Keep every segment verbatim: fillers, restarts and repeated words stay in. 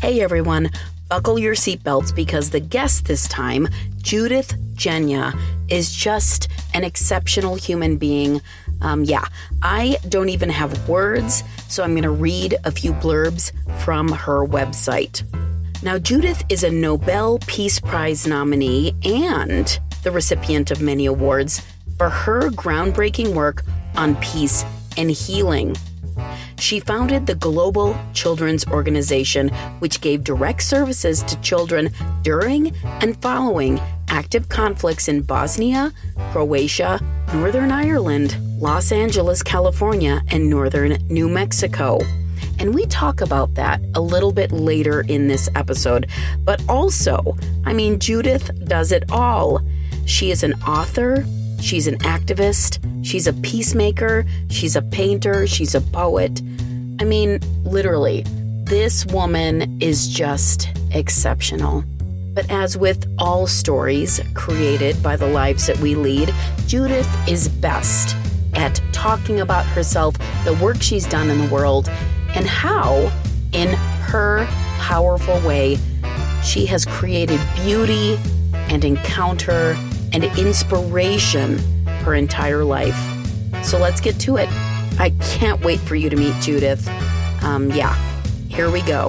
Hey everyone, buckle your seatbelts because the guest this time, Judith Genya, is just an exceptional human being. Um, yeah, I don't even have words, so I'm going to read a few blurbs from her website. Now, Judith is a Nobel Peace Prize nominee and the recipient of many awards for her groundbreaking work on peace and healing. She founded the Global Children's Organization, which gave direct services to children during and following active conflicts in Bosnia, Croatia, Northern Ireland, Los Angeles, California, and northern New Mexico. And we talk about that a little bit later in this episode. But also, I mean, Judith does it all. She is an author. She's an activist. She's a peacemaker. She's a painter. She's a poet. I mean, literally, this woman is just exceptional. But as with all stories created by the lives that we lead, Judith is best at talking about herself, the work she's done in the world, and how, in her powerful way, she has created beauty and encounter and inspiration her entire life. So let's get to it. I can't wait for you to meet Judith. Um, yeah, here we go.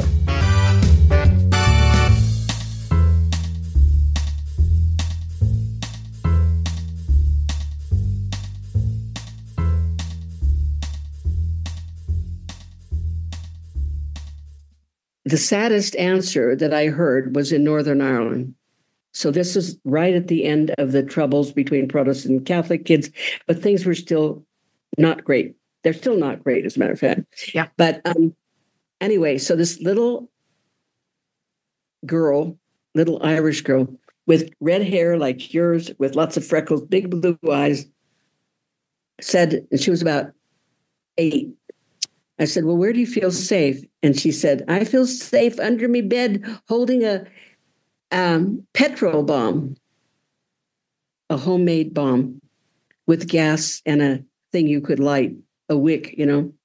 The saddest answer that I heard was in Northern Ireland. So this is right at the end of the troubles between Protestant and Catholic kids, but things were still not great. They're still not great, as a matter of fact. Yeah. But um, anyway, so this little girl, little Irish girl with red hair like yours, with lots of freckles, big blue eyes, said, and she was about eight. I said, well, where do you feel safe? And she said, I feel safe under me bed holding a um, petrol bomb, a homemade bomb with gas and a thing you could light, a wick, you know.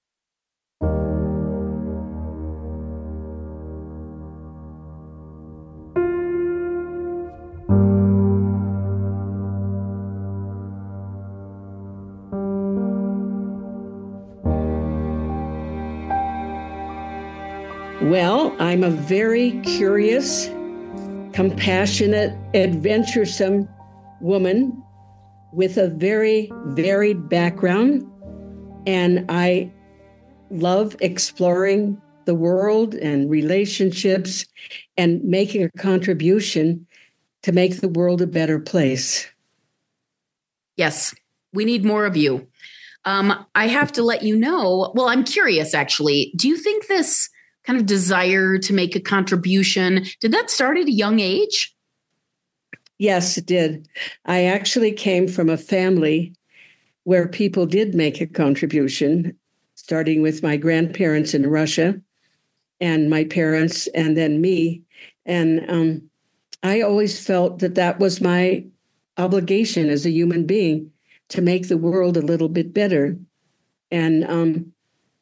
Well, I'm a very curious, compassionate, adventuresome woman with a very varied background. And I love exploring the world and relationships and making a contribution to make the world a better place. Yes, we need more of you. Um, I have to let you know, well, I'm curious, actually. Do you think this kind of desire to make a contribution, did that start at a young age? Yes, it did. I actually came from a family where people did make a contribution, starting with my grandparents in Russia and my parents and then me. And um, I always felt that that was my obligation as a human being to make the world a little bit better. And um,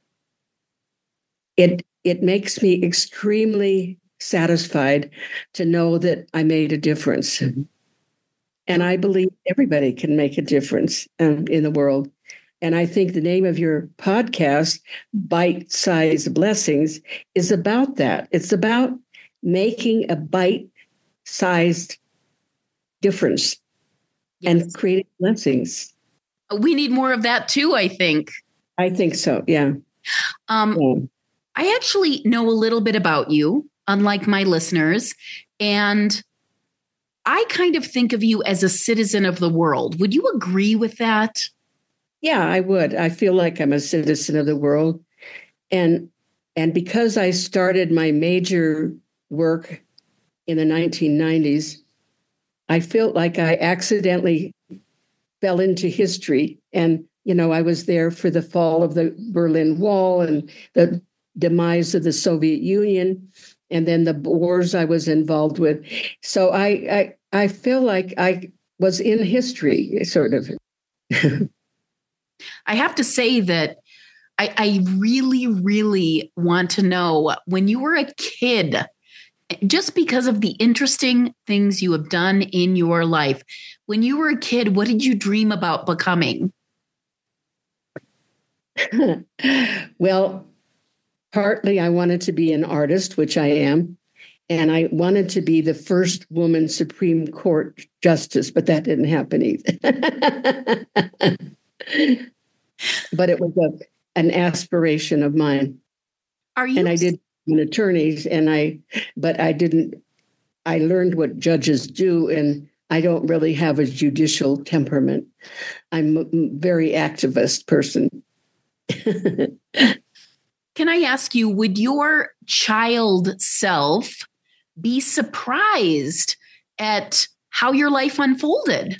it It makes me extremely satisfied to know that I made a difference. Mm-hmm. And I believe everybody can make a difference um, in the world. And I think the name of your podcast, Bite-Sized Blessings, is about that. It's about making a bite-sized difference. Yes. And creating blessings. We need more of that too, I think. I think so, yeah. Um, yeah. I actually know a little bit about you, unlike my listeners, and I kind of think of you as a citizen of the world. Would you agree with that? Yeah, I would. I feel like I'm a citizen of the world. And, and because I started my major work in the nineteen nineties, I felt like I accidentally fell into history. And, you know, I was there for the fall of the Berlin Wall and the demise of the Soviet Union, and then the wars I was involved with. So I I, I feel like I was in history, sort of. I have to say that I, I really, really want to know, when you were a kid, just because of the interesting things you have done in your life. When you were a kid, what did you dream about becoming? Well, partly I wanted to be an artist, which I am. And I wanted to be the first woman Supreme Court justice, but that didn't happen either. But it was a, an aspiration of mine. Are you? And I did an attorneys, and I, but I didn't. I learned what judges do, and I don't really have a judicial temperament. I'm a very activist person. Can I ask you, would your child self be surprised at how your life unfolded?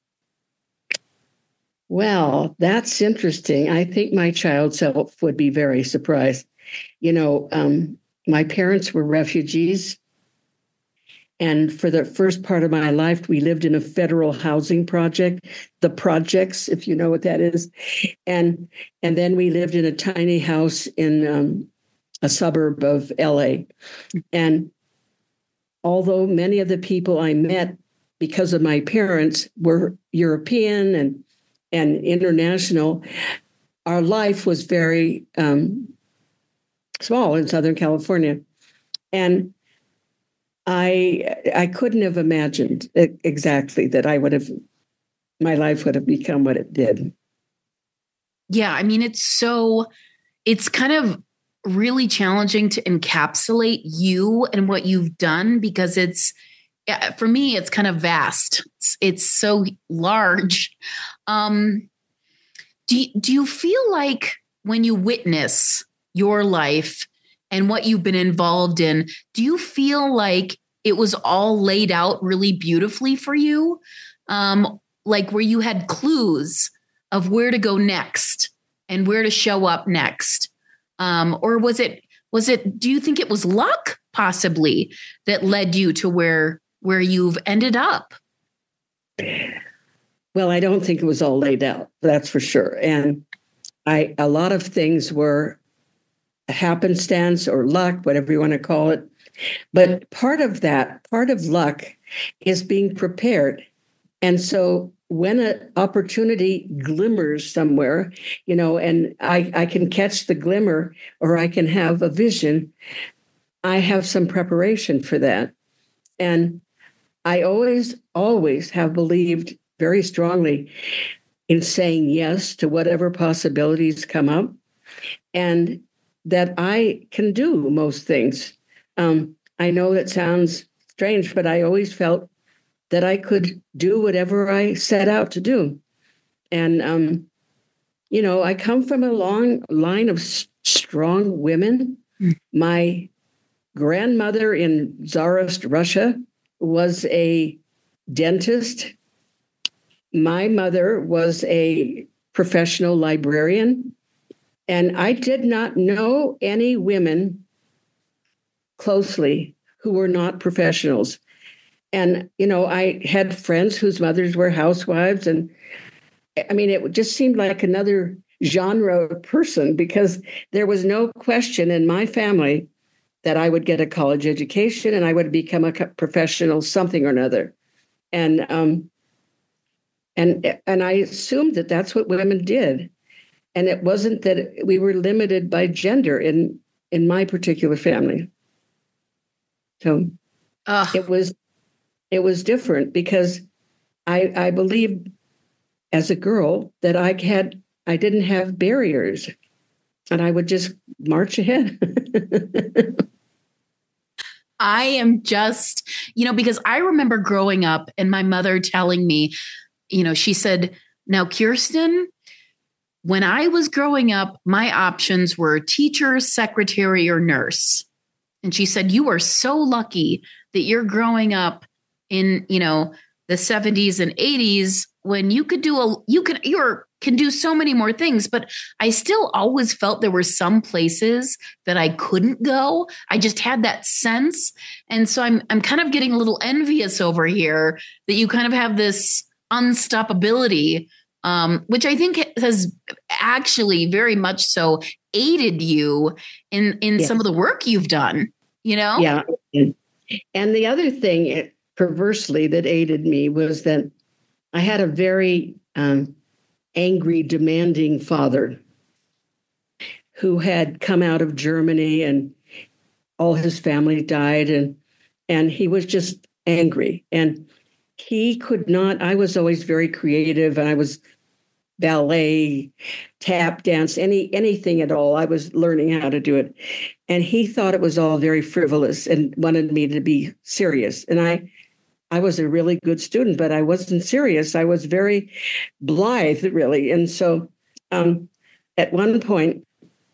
Well, that's interesting. I think my child self would be very surprised. You know, um, my parents were refugees. And for the first part of my life, we lived in a federal housing project, the projects, if you know what that is. And, and then we lived in a tiny house in um, a suburb of L A. And although many of the people I met because of my parents were European and, and international, our life was very um, small in Southern California. And I I couldn't have imagined exactly that I would have, my life would have become what it did. Yeah, I mean, it's so, it's kind of really challenging to encapsulate you and what you've done, because it's, for me, it's kind of vast. It's, it's so large. Um, do, you- do you feel like when you witness your life and what you've been involved in, do you feel like it was all laid out really beautifully for you? Um, like where you had clues of where to go next and where to show up next? Um, or was it, was it, do you think it was luck possibly that led you to where, where you've ended up? Well, I don't think it was all laid out, that's for sure. And I, a lot of things were happenstance or luck, whatever you want to call it. But part of that, part of luck is being prepared. And so when an opportunity glimmers somewhere, you know, and I, I can catch the glimmer or I can have a vision, I have some preparation for that. And I always, always have believed very strongly in saying yes to whatever possibilities come up, and that I can do most things. Um, I know that sounds strange, but I always felt that I could do whatever I set out to do. And, um, you know, I come from a long line of s- strong women. Mm. My grandmother in Tsarist Russia was a dentist. My mother was a professional librarian. And I did not know any women closely who were not professionals. And, you know, I had friends whose mothers were housewives. And I mean, it just seemed like another genre of person, because there was no question in my family that I would get a college education and I would become a professional something or another. And, um, and, and I assumed that that's what women did. And it wasn't that we were limited by gender in, in my particular family. So Ugh. it was it was different, because I I believed as a girl that I had I didn't have barriers, and I would just march ahead. I am just, you know, because I remember growing up and my mother telling me, you know, she said, "Now, Kirsten, when I was growing up, my options were teacher, secretary, or nurse." And she said, "You are so lucky that you're growing up in, you know, the seventies and eighties when you could do a, you can, you're, can do so many more things." But I still always felt there were some places that I couldn't go. I just had that sense. And so I'm, I'm kind of getting a little envious over here that you kind of have this unstoppability, um, which I think has actually very much so aided you in, in yeah. some of the work you've done, you know? Yeah. And the other thing, it, perversely, that aided me was that I had a very um, angry, demanding father who had come out of Germany, and all his family died, and and he was just angry. And he could not, I was always very creative, and I was ballet, tap dance, any anything at all. I was learning how to do it. And he thought it was all very frivolous and wanted me to be serious. And I I was a really good student, but I wasn't serious. I was very blithe, really. And so um, at one point,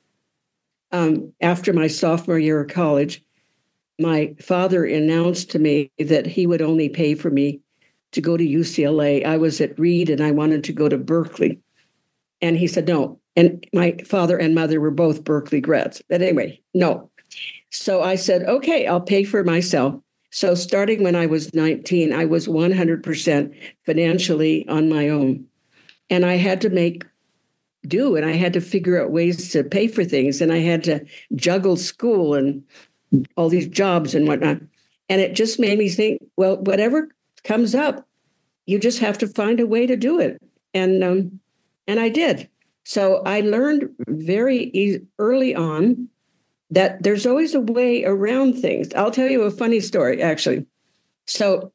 um, after my sophomore year of college, my father announced to me that he would only pay for me to go to U C L A. I was at Reed and I wanted to go to Berkeley. And he said, no. And my father and mother were both Berkeley grads. But anyway, no. So I said, okay, I'll pay for myself. So starting when I was nineteen, I was one hundred percent financially on my own. And I had to make do, and I had to figure out ways to pay for things. And I had to juggle school and all these jobs and whatnot. And it just made me think, well, whatever comes up, you just have to find a way to do it. And um, and I did. So I learned very e- early on that there's always a way around things. I'll tell you a funny story, actually. So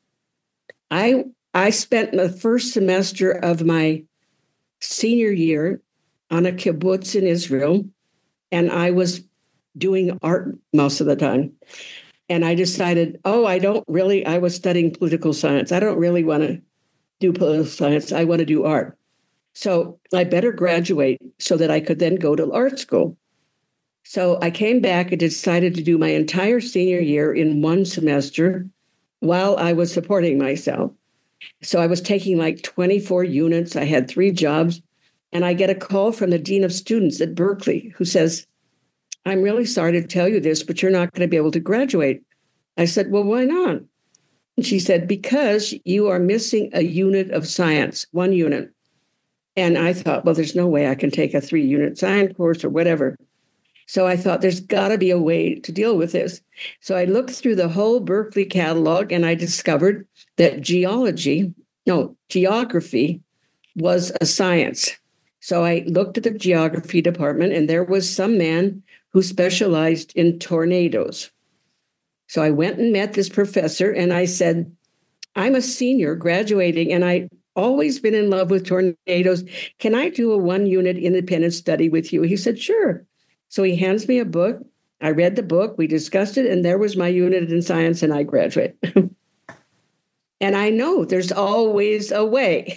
I I spent the first semester of my senior year on a kibbutz in Israel, and I was doing art most of the time. And I decided, oh, I don't really, I was studying political science. I don't really want to do political science. I want to do art. So I better graduate so that I could then go to art school. So I came back and decided to do my entire senior year in one semester while I was supporting myself. So I was taking like twenty-four units. I had three jobs. And I get a call from the dean of students at Berkeley who says, I'm really sorry to tell you this, but you're not going to be able to graduate. I said, well, why not? And she said, because you are missing a unit of science, one unit. And I thought, well, there's no way I can take a three-unit science course or whatever. So I thought there's got to be a way to deal with this. So I looked through the whole Berkeley catalog and I discovered that geology, no, geography was a science. So I looked at the geography department and there was some man who specialized in tornadoes. So I went and met this professor and I said, I'm a senior graduating and I always been in love with tornadoes. Can I do a one unit independent study with you? He said, sure. So he hands me a book. I read the book, we discussed it, and there was my unit in science, and I graduate. And I know there's always a way.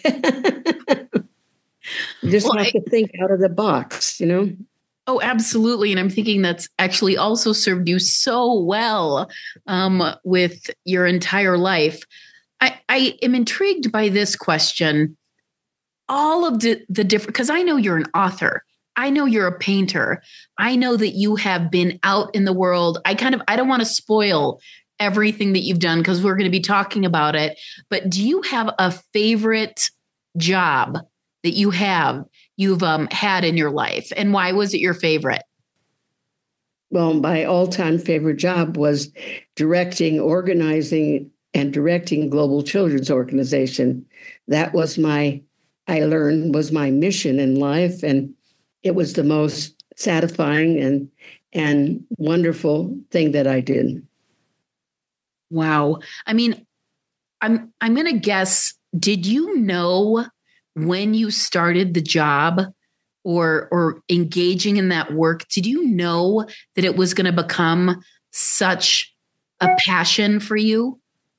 You just well, have I, to think out of the box, you know? Oh, absolutely. And I'm thinking that's actually also served you so well um, with your entire life. I, I am intrigued by this question. All of the, the different, because I know you're an author. I know you're a painter. I know that you have been out in the world. I kind of, I don't want to spoil everything that you've done because we're going to be talking about it. But do you have a favorite job that you have, you've um, had in your life? And why was it your favorite? Well, my all-time favorite job was directing, organizing, and directing Global Children's Organization. That was my, I learned, was my mission in life. And it was the most satisfying and and wonderful thing that I did. Wow. I mean, I'm I'm going to guess, did you know when you started the job or or engaging in that work, did you know that it was going to become such a passion for you?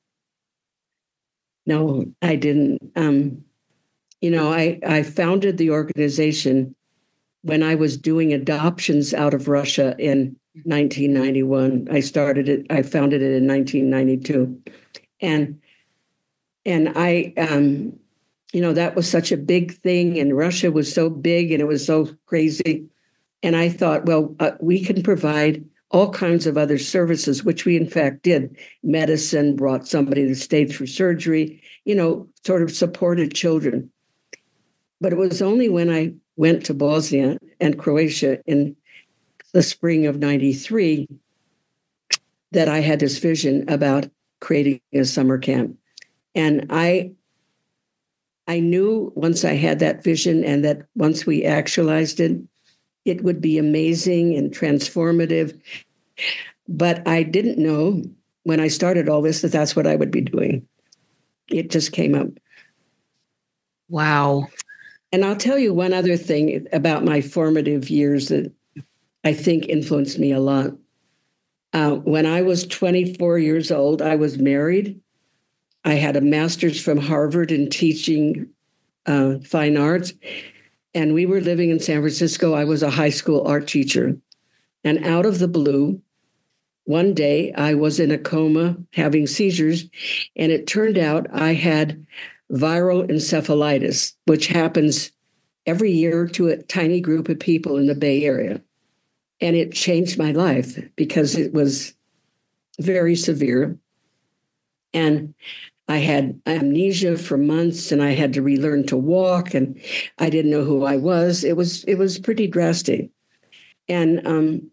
No, I didn't. Um, you know, I, I founded the organization when I was doing adoptions out of Russia in nineteen ninety-one. I started it, I founded it in nineteen ninety-two. And and I, um, you know, that was such a big thing, and Russia was so big and it was so crazy. And I thought, well, uh, we can provide all kinds of other services, which we in fact did. Medicine, brought somebody to the States for surgery, you know, sort of supported children. But it was only when I went to Bosnia and Croatia in the spring of ninety-three that I had this vision about creating a summer camp. And I I knew once I had that vision and that once we actualized it, it would be amazing and transformative. But I didn't know when I started all this that that's what I would be doing. It just came up. Wow. And I'll tell you one other thing about my formative years that I think influenced me a lot. Uh, when I was twenty-four years old, I was married. I had a master's from Harvard in teaching uh, fine arts, and we were living in San Francisco. I was a high school art teacher. And out of the blue, one day I was in a coma having seizures, and it turned out I had viral encephalitis, which happens every year to a tiny group of people in the Bay Area. And it changed my life because it was very severe. And I had amnesia for months, and I had to relearn to walk, and I didn't know who I was. It was it was pretty drastic. And um,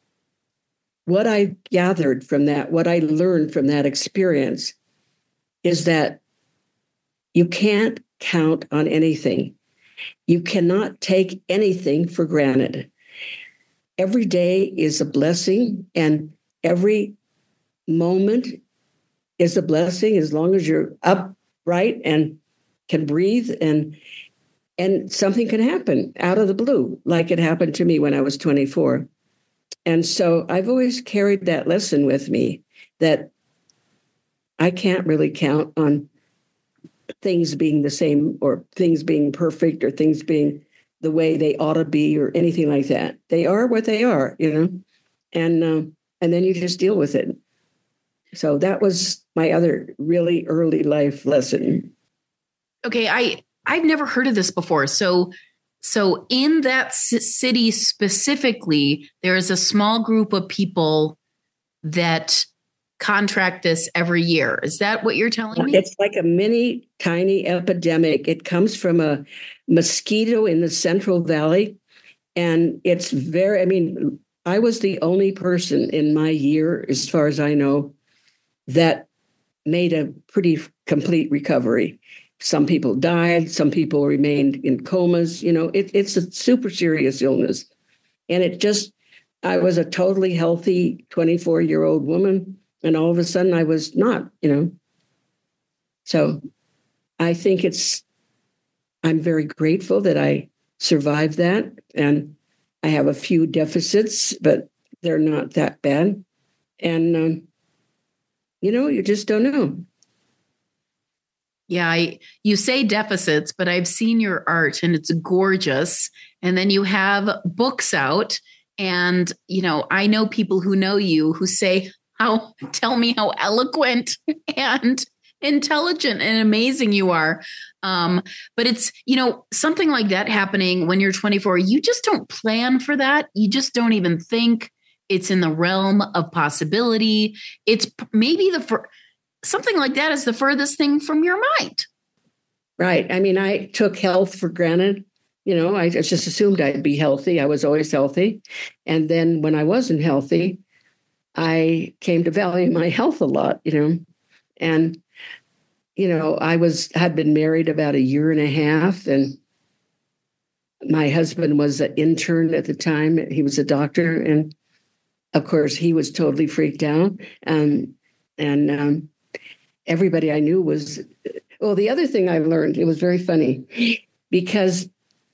what I gathered from that, what I learned from that experience is that you can't count on anything. You cannot take anything for granted. Every day is a blessing, and every moment is a blessing as long as you're upright and can breathe, and and something can happen out of the blue, like it happened to me when I was twenty-four. And so I've always carried that lesson with me, that I can't really count on things being the same, or things being perfect, or things being the way they ought to be, or anything like that. They are what they are, you know, and um, and then you just deal with it. So that was my other really early life lesson. Okay, I I've never heard of this before. So so in that c- city specifically, there is a small group of people that contract this every year. Is that what you're telling me? It's like a mini tiny epidemic. It comes from a mosquito in the Central Valley. And it's very, I mean, I was the only person in my year, as far as I know, that made a pretty complete recovery. Some people died. Some people remained in comas. You know, it, it's a super serious illness. And it just, I was a totally healthy twenty-four-year-old woman. And all of a sudden I was not, you know. So I think it's, I'm very grateful that I survived that. And I have a few deficits, but they're not that bad. And, um, you know, you just don't know. Yeah, I, you say deficits, but I've seen your art and it's gorgeous. And then you have books out. And, you know, I know people who know you who say, how tell me how eloquent and intelligent and amazing you are. Um, but it's, you know, something like that happening when you're twenty-four, you just don't plan for that. You just don't even think it's in the realm of possibility. It's maybe the, fir- something like that is the furthest thing from your mind. Right. I mean, I took health for granted. You know, I just assumed I'd be healthy. I was always healthy. And then when I wasn't healthy, I came to value my health a lot, you know, and, you know, I was, had been married about a year and a half, and my husband was an intern at the time. He was a doctor. And of course he was totally freaked out. Um, and um, everybody I knew was, well, the other thing I learned, it was very funny, because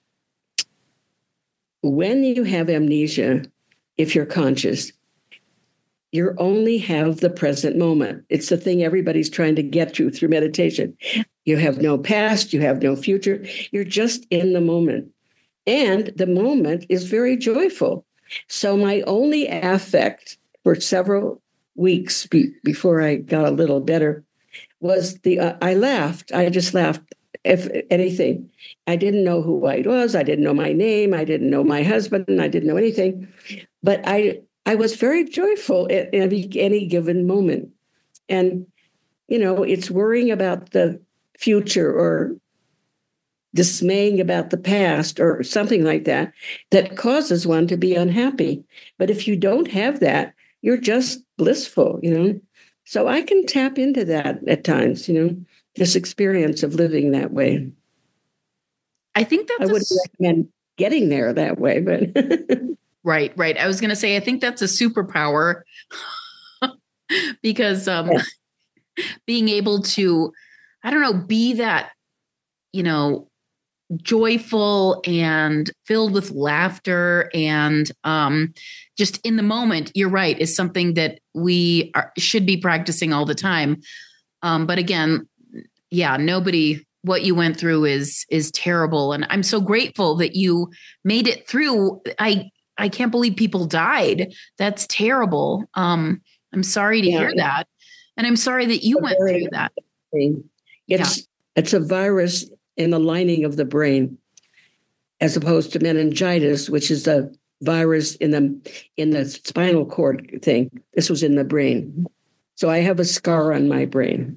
when you have amnesia, if you're conscious, you only have the present moment. It's the thing everybody's trying to get to through meditation. You have no past, you have no future. You're just in the moment. And the moment is very joyful. So my only affect for several weeks be- before I got a little better was the, uh, I laughed. I just laughed, if anything. I didn't know who I was. I didn't know my name. I didn't know my husband. I didn't know anything. But I I was very joyful at any, any given moment. And, you know, it's worrying about the future or dismaying about the past or something like that that causes one to be unhappy. But if you don't have that, you're just blissful, you know. So I can tap into that at times, you know, this experience of living that way. I think that's I wouldn't a, recommend getting there that way, but right, right. I was going to say, I think that's a superpower because um, yeah. being able to, I don't know, be that, you know, joyful and filled with laughter and um, just in the moment, you're right, is something that we are, should be practicing all the time. Um, but again, yeah, nobody, what you went through is, is terrible. And I'm so grateful that you made it through. I, I can't believe people died. That's terrible. Um, I'm sorry to yeah. hear that. And I'm sorry that you went through that. It's, yeah. it's a virus in the lining of the brain, as opposed to meningitis, which is a virus in the in the spinal cord thing. This was in the brain. So I have a scar on my brain.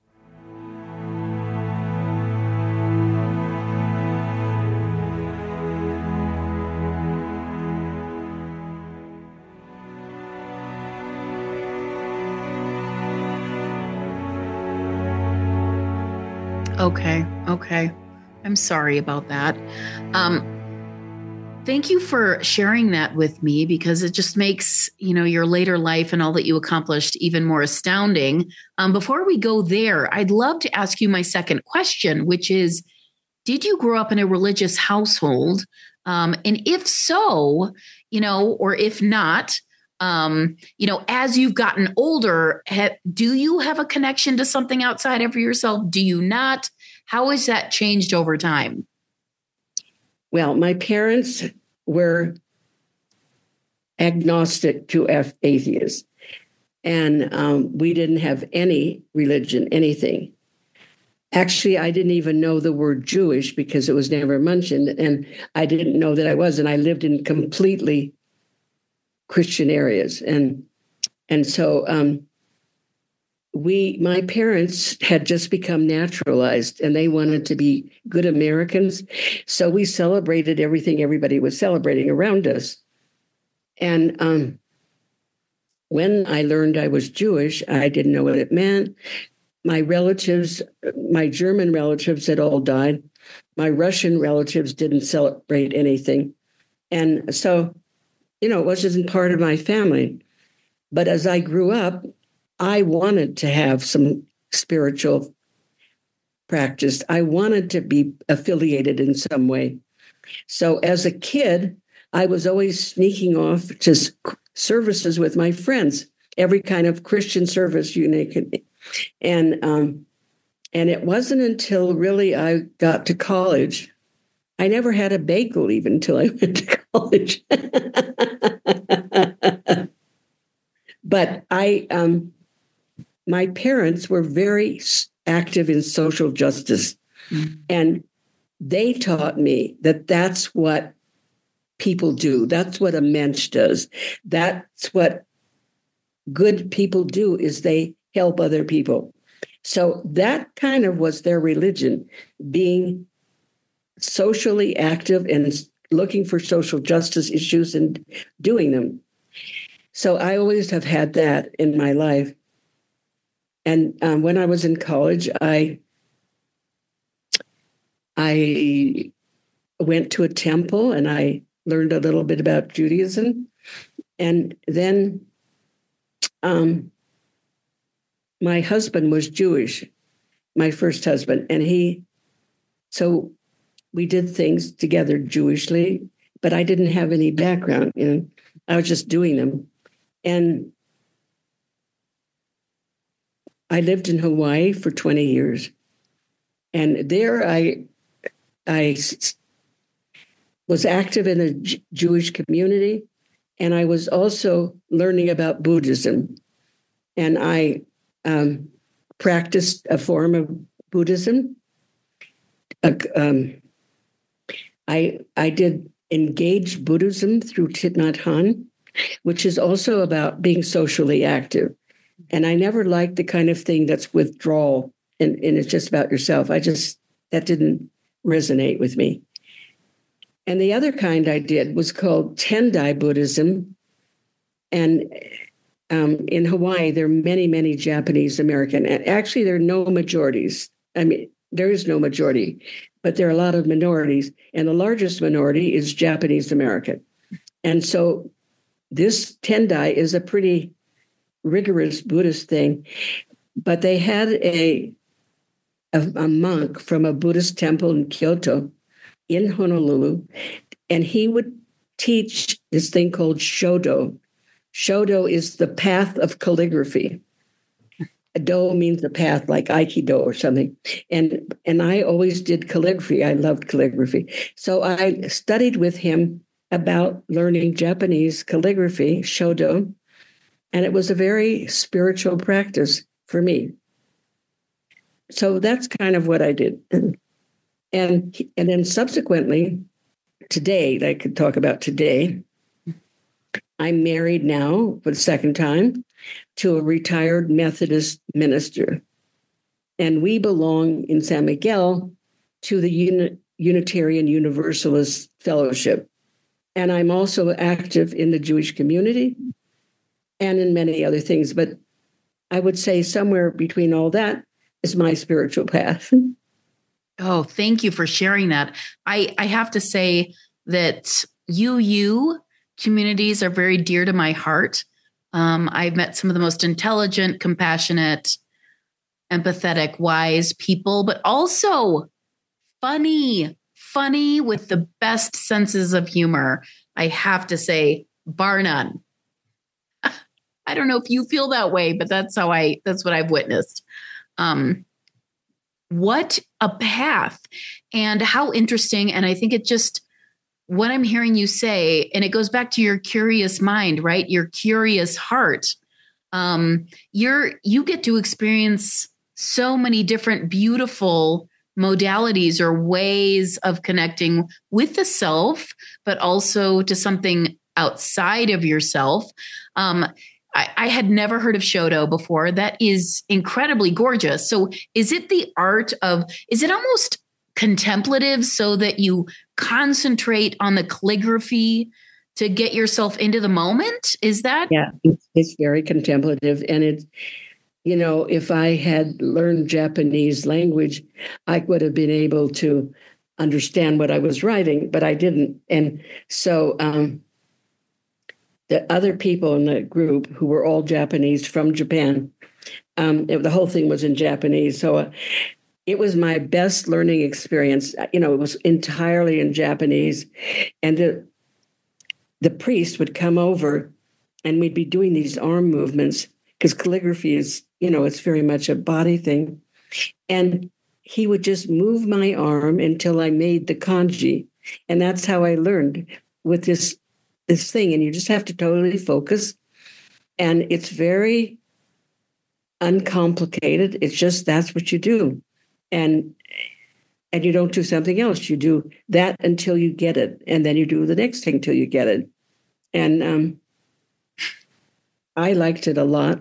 Okay. Okay. I'm sorry about that. Um, thank you for sharing that with me because it just makes, you know, your later life and all that you accomplished even more astounding. Um, before we go there, I'd love to ask you my second question, which is, did you grow up in a religious household? Um, and if so, you know, or if not, um, you know, as you've gotten older, ha- do you have a connection to something outside of yourself? Do you not? How has that changed over time? Well, my parents were agnostic to atheists, and um, we didn't have any religion, anything. Actually, I didn't even know the word Jewish because it was never mentioned, and I didn't know that I was, and I lived in completely Christian areas. And and so um, we, my parents had just become naturalized and they wanted to be good Americans. So we celebrated everything everybody was celebrating around us. And um, when I learned I was Jewish, I didn't know what it meant. My relatives, my German relatives had all died. My Russian relatives didn't celebrate anything. And so, you know, it wasn't part of my family. But as I grew up, I wanted to have some spiritual practice. I wanted to be affiliated in some way. So as a kid, I was always sneaking off to services with my friends, every kind of Christian service you know. And um, and it wasn't until really I got to college. I never had a bagel even until I went to college. But I, um, my parents were very active in social justice, mm-hmm. and they taught me that that's what people do. That's what a mensch does. That's what good people do, is they help other people. So that kind of was their religion, being socially active and looking for social justice issues and doing them. So I always have had that in my life. And um, when I was in college, I I went to a temple and I learned a little bit about Judaism. And then um, my husband was Jewish, my first husband. And he, so we did things together Jewishly, but I didn't have any background, you know, I was just doing them. And I lived in Hawaii for twenty years. And there I, I was active in the J- Jewish community. And I was also learning about Buddhism. And I um, practiced a form of Buddhism. Uh, um, I, I did engage Buddhism through Thich Nhat Hanh, which is also about being socially active. And I never liked the kind of thing that's withdrawal and, and it's just about yourself. I just, that didn't resonate with me. And the other kind I did was called Tendai Buddhism. And um, in Hawaii, there are many, many Japanese American. And actually, there are no majorities. I mean, there is no majority, but there are a lot of minorities. And the largest minority is Japanese American. And so this Tendai is a pretty rigorous Buddhist thing. But they had a, a, a monk from a Buddhist temple in Kyoto, in Honolulu, and he would teach this thing called Shodo. Shodo is the path of calligraphy. A do means the path, like Aikido or something. And, and I always did calligraphy. I loved calligraphy. So I studied with him about learning Japanese calligraphy, Shodo, and it was a very spiritual practice for me. So that's kind of what I did. And, and, and then subsequently, today, I could talk about today, I'm married now for the second time to a retired Methodist minister. And we belong in San Miguel to the Uni- Unitarian Universalist Fellowship. And I'm also active in the Jewish community and in many other things. But I would say somewhere between all that is my spiritual path. Oh, thank you for sharing that. I, I have to say that U U communities are very dear to my heart. Um, I've met some of the most intelligent, compassionate, empathetic, wise people, but also funny, funny with the best senses of humor. I have to say, bar none. I don't know if you feel that way, but that's how I, that's what I've witnessed. Um, what a path, and how interesting. And I think it just, what I'm hearing you say, and it goes back to your curious mind, right? Your curious heart. Um, you're, you get to experience so many different beautiful modalities or ways of connecting with the self, but also to something outside of yourself. Um, I, I had never heard of Shodo before. That is incredibly gorgeous. So is it the art of, is it almost contemplative so that you concentrate on the calligraphy to get yourself into the moment? Is that? Yeah, it's, it's very contemplative. And it's, you know, if I had learned Japanese language, I would have been able to understand what I was writing, but I didn't. And so um, the other people in the group who were all Japanese from Japan, um, it, the whole thing was in Japanese. So uh, it was my best learning experience. You know, it was entirely in Japanese. And the, the priest would come over and we'd be doing these arm movements because calligraphy is, you know, it's very much a body thing. And he would just move my arm until I made the kanji. And that's how I learned with this, this thing. And you just have to totally focus. And it's very uncomplicated. It's just, that's what you do. And and you don't do something else. You do that until you get it. And then you do the next thing till you get it. And um, I liked it a lot.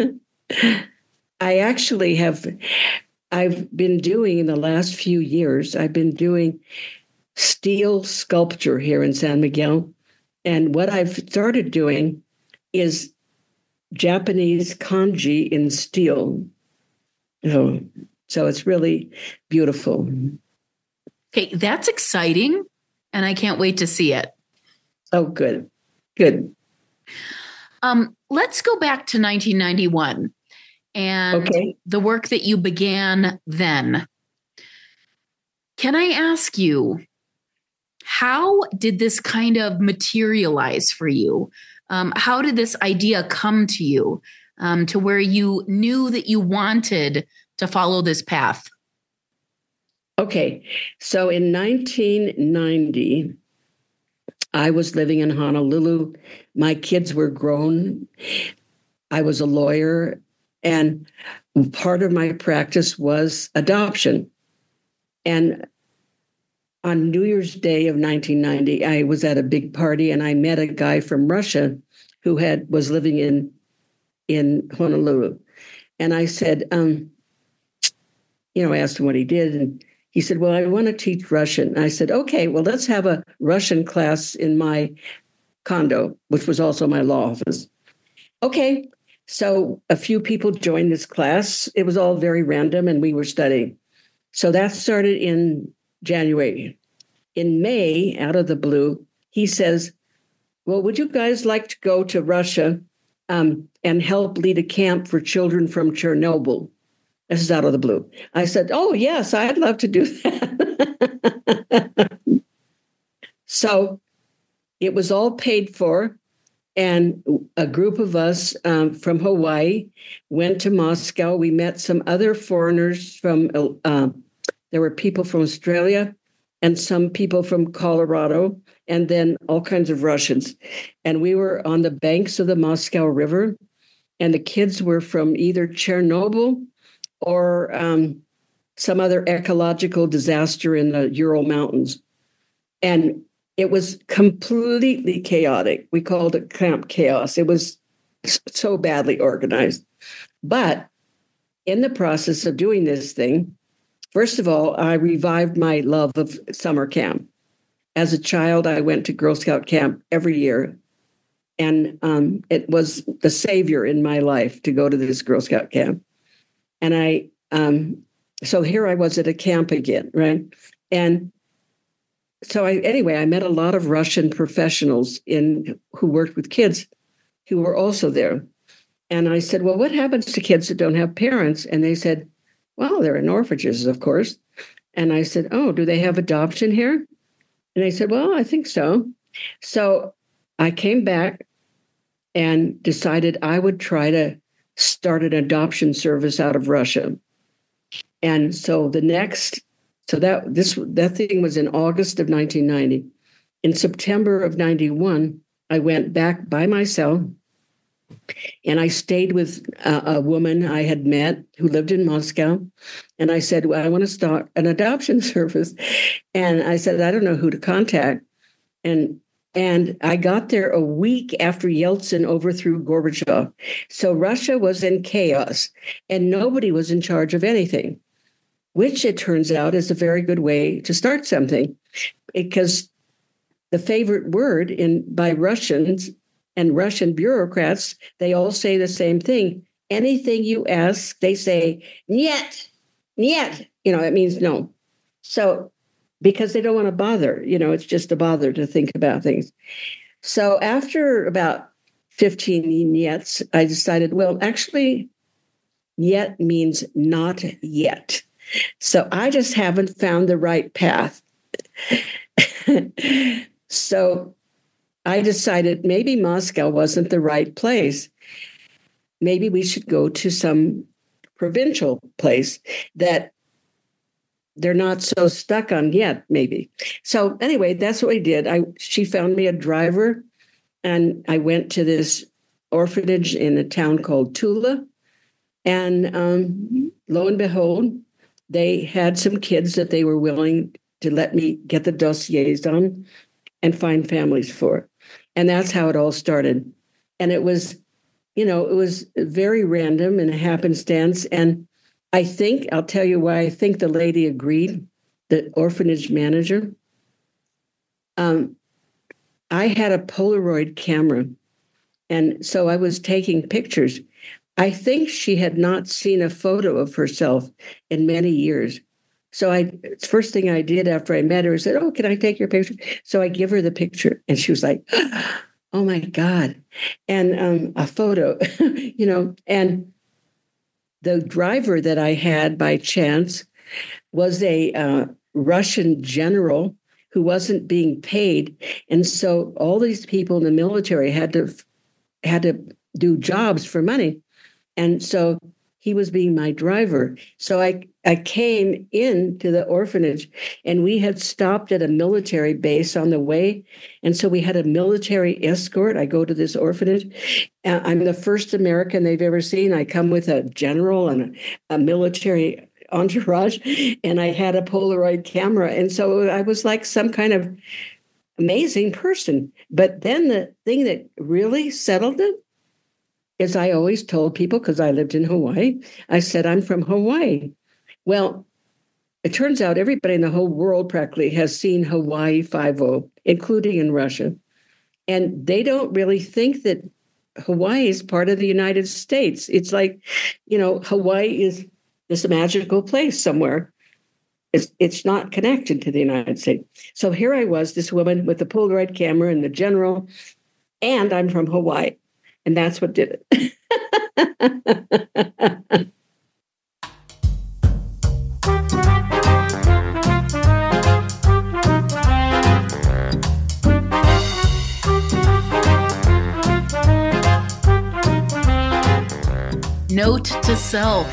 I actually have, I've been doing in the last few years, I've been doing steel sculpture here in San Miguel. And what I've started doing is Japanese kanji in steel. So, so it's really beautiful. Okay, that's exciting. And I can't wait to see it. Oh, good. Good. Um, let's go back to nineteen ninety-one and okay. the work that you began then. Can I ask you, how did this kind of materialize for you? Um, how did this idea come to you um, to where you knew that you wanted to follow this path? Okay. So in nineteen ninety, I was living in Honolulu. My kids were grown. I was a lawyer. And part of my practice was adoption. And on New Year's Day of nineteen ninety, I was at a big party and I met a guy from Russia who had was living in, in Honolulu. And I said, um, you know, I asked him what he did. And he said, well, I want to teach Russian. And I said, okay, well, let's have a Russian class in my condo, which was also my law office. okay. So a few people joined this class. It was all very random, and we were studying. So that started in January. In May, out of the blue, he says, well, would you guys like to go to Russia um, and help lead a camp for children from Chernobyl? This is out of the blue. I said, oh, yes, I'd love to do that. So it was all paid for. And a group of us um, from Hawaii went to Moscow. We met some other foreigners from, uh, there were people from Australia and some people from Colorado, and then all kinds of Russians. And we were on the banks of the Moscow River, and the kids were from either Chernobyl or um, some other ecological disaster in the Ural Mountains. And it was completely chaotic. We called it Camp Chaos. It was so badly organized. But in the process of doing this thing, first of all, I revived my love of summer camp. As a child, I went to Girl Scout camp every year. And um, it was the savior in my life to go to this Girl Scout camp. And I, um, so here I was at a camp again, right? And So I, anyway, I met a lot of Russian professionals in who worked with kids who were also there. And I said, well, what happens to kids that don't have parents? And they said, well, they're in orphanages, of course. And I said, oh, do they have adoption here? And they said, well, I think so. So I came back and decided I would try to start an adoption service out of Russia. And so the next So that this that thing was in August of nineteen ninety. In September of ninety-one, I went back by myself, and I stayed with a, a woman I had met who lived in Moscow. And I said, well, I want to start an adoption service. And I said, I don't know who to contact. And and I got there a week after Yeltsin overthrew Gorbachev. So Russia was in chaos, and nobody was in charge of anything, which it turns out is a very good way to start something, because the favorite word in by Russians and Russian bureaucrats, they all say the same thing. Anything you ask, they say, "Niet, niet." You know, it means no. So, because they don't want to bother, you know, it's just a bother to think about things. So after about fifteen niets, I decided, well, actually, niet means not yet. So I just haven't found the right path. So I decided maybe Moscow wasn't the right place. Maybe we should go to some provincial place that they're not so stuck on yet, maybe. So anyway, that's what we did. I she found me a driver, and I went to this orphanage in a town called Tula. And um, lo and behold, they had some kids that they were willing to let me get the dossiers on and find families for. And that's how it all started. And it was, you know, it was very random and a happenstance. And I think, I'll tell you why I think the lady agreed, the orphanage manager. Um, I had a Polaroid camera, and so I was taking pictures. I think she had not seen a photo of herself in many years. So I, first thing I did after I met her, I said, oh, can I take your picture? So I give her the picture, and she was like, oh my God. And um, a photo, you know, and the driver that I had by chance was a uh, Russian general who wasn't being paid. And so all these people in the military had to had to do jobs for money. And so he was being my driver. So I, I came into the orphanage, and we had stopped at a military base on the way. And so we had a military escort. I go to this orphanage. Uh, I'm the first American they've ever seen. I come with a general and a, a military entourage, and I had a Polaroid camera. And so I was like some kind of amazing person. But then the thing that really settled it, as I always told people, because I lived in Hawaii, I said, I'm from Hawaii. Well, it turns out everybody in the whole world practically has seen Hawaii Five-O, including in Russia. And they don't really think that Hawaii is part of the United States. It's like, you know, Hawaii is this magical place somewhere. It's, it's not connected to the United States. So here I was, this woman with the Polaroid camera and the general, and I'm from Hawaii. And that's what did it. Note to self.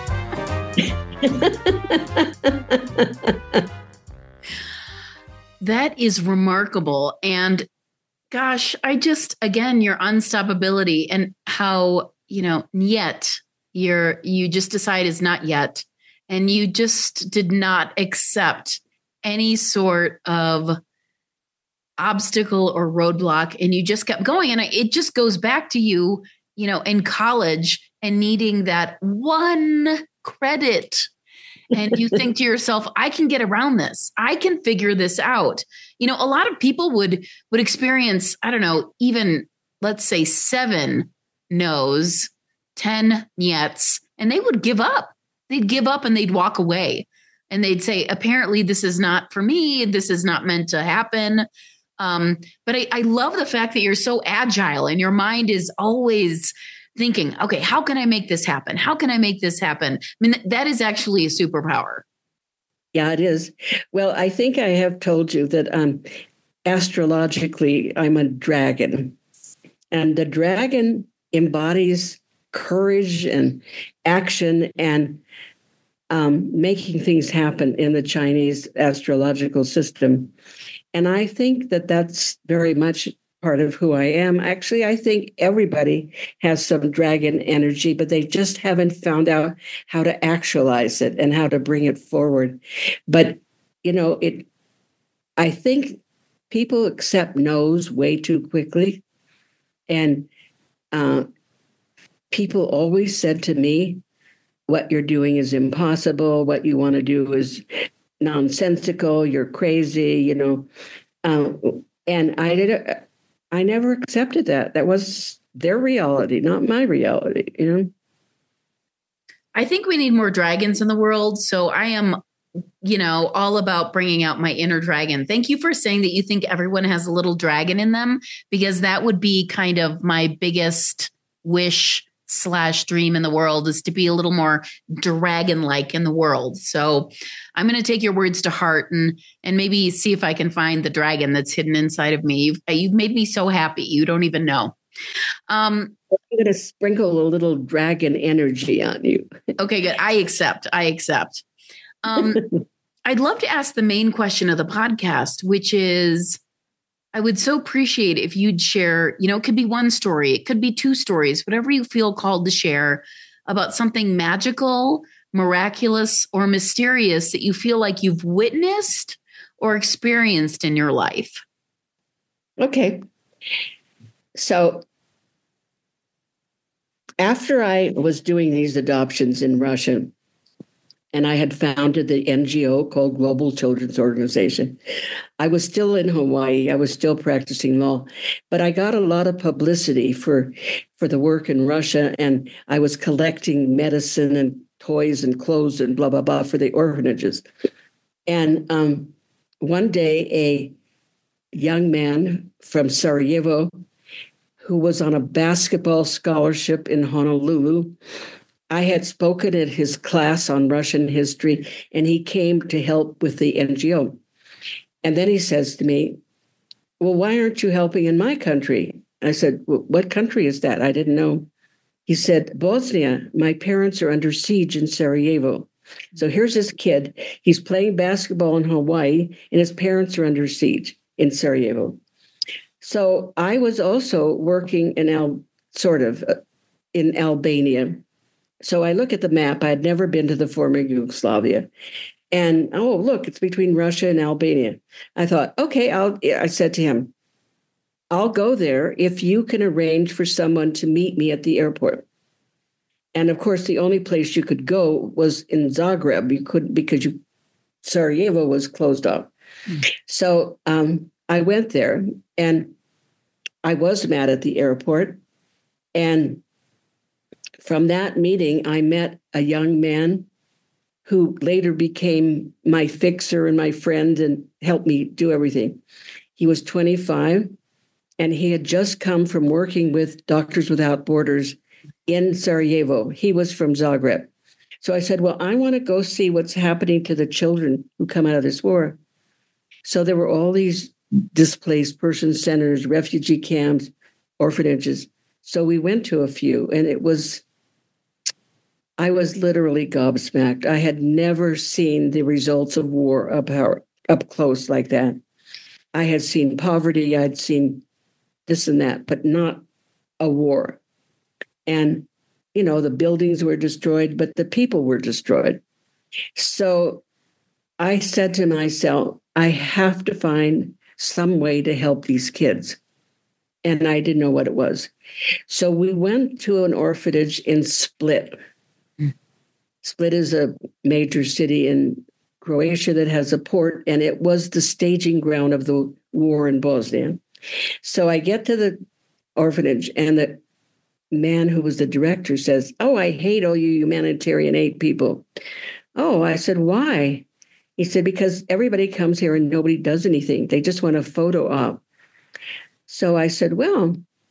That is remarkable. And gosh, I just, again, your unstoppability and how, you know, yet you're, you just decide is not yet. And you just did not accept any sort of obstacle or roadblock. And you just kept going. And it just goes back to you, you know, in college and needing that one credit. And you think to yourself, I can get around this. I can figure this out. You know, a lot of people would would experience, I don't know, even let's say seven no's, ten yets, and they would give up. They'd give up and they'd walk away. And they'd say, apparently this is not for me. This is not meant to happen. Um, but I, I love the fact that you're so agile and your mind is always thinking, okay, how can I make this happen? How can I make this happen? I mean, that is actually a superpower. Yeah, it is. Well, I think I have told you that um, astrologically, I'm a dragon. And the dragon embodies courage and action and um, making things happen in the Chinese astrological system. And I think that that's very much part of who I am. Actually, I think everybody has some dragon energy, but they just haven't found out how to actualize it and how to bring it forward. But, you know, it. I think people accept no's way too quickly. And uh, people always said to me, what you're doing is impossible. What you want to do is nonsensical. You're crazy, you know. Uh, and I did. I never accepted that. That was their reality, not my reality, you know? I think we need more dragons in the world. So I am, you know, all about bringing out my inner dragon. Thank you for saying that you think everyone has a little dragon in them, because that would be kind of my biggest wish slash dream in the world, is to be a little more dragon-like in the world. So I'm going to take your words to heart and and maybe see if I can find the dragon that's hidden inside of me. You've, you've made me so happy. You don't even know. Um, I'm going to sprinkle a little dragon energy on you. Okay, good. I accept. I accept. Um, I'd love to ask the main question of the podcast, which is, I would so appreciate if you'd share, you know, it could be one story, it could be two stories, whatever you feel called to share about something magical, miraculous, or mysterious that you feel like you've witnessed or experienced in your life. Okay. So after I was doing these adoptions in Russia, and I had founded the N G O called Global Children's Organization, I was still in Hawaii. I was still practicing law, but I got a lot of publicity for, for the work in Russia, and I was collecting medicine and toys and clothes and blah, blah, blah for the orphanages. And um, one day, a young man from Sarajevo who was on a basketball scholarship in Honolulu, I had spoken at his class on Russian history, and he came to help with the N G O. And then he says to me, well, why aren't you helping in my country? I said, well, what country is that? I didn't know. He said, Bosnia. My parents are under siege in Sarajevo. So here's this kid. He's playing basketball in Hawaii, and his parents are under siege in Sarajevo. So I was also working in Al, sort of uh, in Albania. So I look at the map. I had never been to the former Yugoslavia. And, oh, look, it's between Russia and Albania. I thought, okay, I'll, I said to him, I'll go there if you can arrange for someone to meet me at the airport. And of course, the only place you could go was in Zagreb. You couldn't, because you, Sarajevo was closed off. Mm. So um, I went there, and I was met at the airport. And from that meeting, I met a young man who later became my fixer and my friend and helped me do everything. He was twenty-five, and he had just come from working with Doctors Without Borders in Sarajevo. He was from Zagreb. So I said, well, I want to go see what's happening to the children who come out of this war. So there were all these displaced person centers, refugee camps, orphanages. So we went to a few, and it was, I was literally gobsmacked. I had never seen the results of war up, up close like that. I had seen poverty, I'd seen this and that, but not a war. And, you know, the buildings were destroyed, but the people were destroyed. So I said to myself, I have to find some way to help these kids. And I didn't know what it was. So we went to an orphanage in Split. Mm. Split is a major city in Croatia that has a port, and it was the staging ground of the war in Bosnia. So I get to the orphanage, and the man who was the director says, oh, I hate all you humanitarian aid people. Oh, I said, why? He said, because everybody comes here and nobody does anything. They just want a photo op. So I said, well,